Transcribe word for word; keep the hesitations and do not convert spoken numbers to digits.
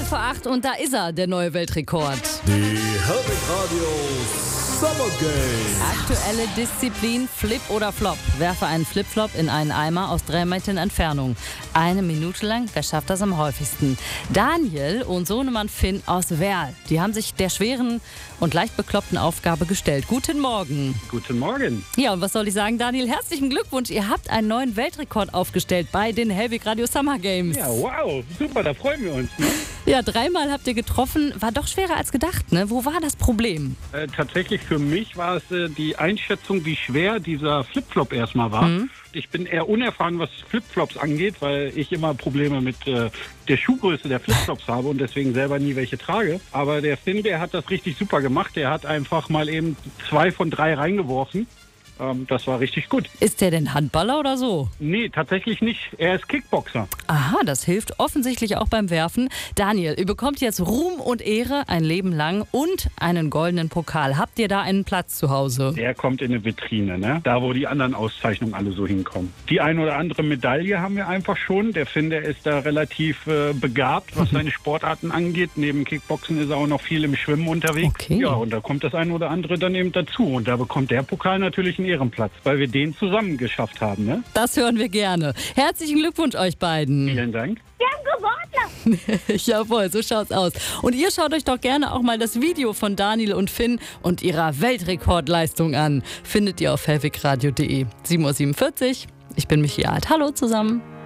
vor acht und da ist er, der neue Weltrekord. Die Helbig Radio Summer Games. Aktuelle Disziplin Flip oder Flop. Werfe einen Flipflop in einen Eimer aus drei Metern Entfernung. Eine Minute lang, wer schafft das am häufigsten? Daniel und Sohnemann Finn aus Werl. Die haben sich der schweren und leicht bekloppten Aufgabe gestellt. Guten Morgen. Guten Morgen. Ja, und was soll ich sagen, Daniel? Herzlichen Glückwunsch. Ihr habt einen neuen Weltrekord aufgestellt bei den Helbig Radio Summer Games. Ja, wow, super, da freuen wir uns. Ne? Ja, dreimal habt ihr getroffen. War doch schwerer als gedacht, ne? Wo war das Problem? Äh, tatsächlich für mich war es äh, die Einschätzung, wie schwer dieser Flipflop erstmal war. Mhm. Ich bin eher unerfahren, was Flipflops angeht, weil ich immer Probleme mit äh, der Schuhgröße der Flipflops habe und deswegen selber nie welche trage. Aber der Finn, der hat das richtig super gemacht. Der hat einfach mal eben zwei von drei reingeworfen. Ähm, das war richtig gut. Ist der denn Handballer oder so? Nee, tatsächlich nicht. Er ist Kickboxer. Aha, das hilft offensichtlich auch beim Werfen. Daniel, ihr bekommt jetzt Ruhm und Ehre ein Leben lang und einen goldenen Pokal. Habt ihr da einen Platz zu Hause? Der kommt in eine Vitrine, ne? Da, wo die anderen Auszeichnungen alle so hinkommen. Die ein oder andere Medaille haben wir einfach schon. Der Finn, der ist da relativ äh, begabt, was seine Sportarten angeht. Neben Kickboxen ist er auch noch viel im Schwimmen unterwegs. Okay. Ja, und da kommt das ein oder andere dann eben dazu. Und da bekommt der Pokal natürlich einen Ehrenplatz, weil wir den zusammen geschafft haben, ne? Das hören wir gerne. Herzlichen Glückwunsch euch beiden. Vielen Dank. Wir haben gewonnen. Jawohl, so schaut's aus. Und ihr schaut euch doch gerne auch mal das Video von Daniel und Finn und ihrer Weltrekordleistung an. Findet ihr auf helbigradio punkt de. sieben Uhr siebenundvierzig. Ich bin Michi Alt. Hallo zusammen.